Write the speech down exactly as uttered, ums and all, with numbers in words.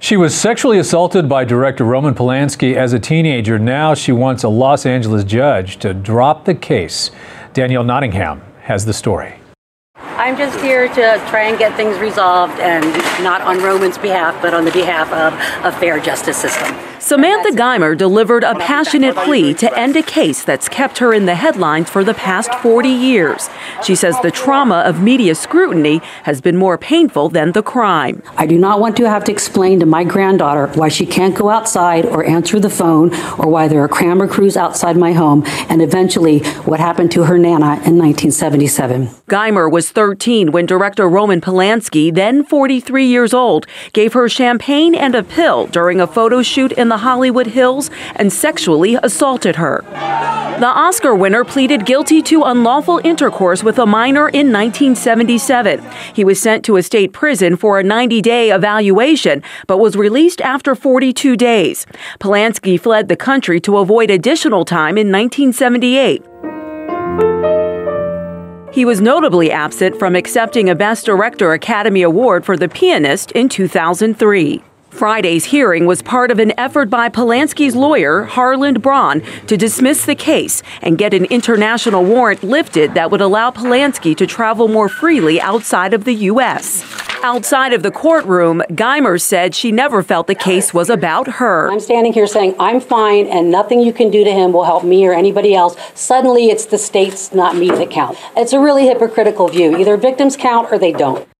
She was sexually assaulted by director Roman Polanski as a teenager. Now she wants a Los Angeles judge to drop the case. Danielle Nottingham has the story. I'm just here to try and get things resolved, and not on Roman's behalf, but on the behalf of a fair justice system. Samantha Geimer delivered a passionate plea to end a case that's kept her in the headlines for the past forty years. She says the trauma of media scrutiny has been more painful than the crime. I do not want to have to explain to my granddaughter why she can't go outside or answer the phone, or why there are camera crews outside my home, and eventually what happened to her Nana in nineteen seventy-seven. Geimer was thirteen when director Roman Polanski, then forty-three years old, gave her champagne and a pill during a photo shoot in the Hollywood Hills and sexually assaulted her. The Oscar winner pleaded guilty to unlawful intercourse with a minor in nineteen seventy-seven. He was sent to a state prison for a ninety-day evaluation, but was released after forty-two days. Polanski fled the country to avoid additional time in nineteen seventy-eight. He was notably absent from accepting a Best Director Academy Award for The Pianist in two thousand three. Friday's hearing was part of an effort by Polanski's lawyer, Harland Braun, to dismiss the case and get an international warrant lifted that would allow Polanski to travel more freely outside of the U S. Outside of the courtroom, Geimer said she never felt the case was about her. I'm standing here saying I'm fine and nothing you can do to him will help me or anybody else. Suddenly it's the states, not me, that count. It's a really hypocritical view. Either victims count or they don't.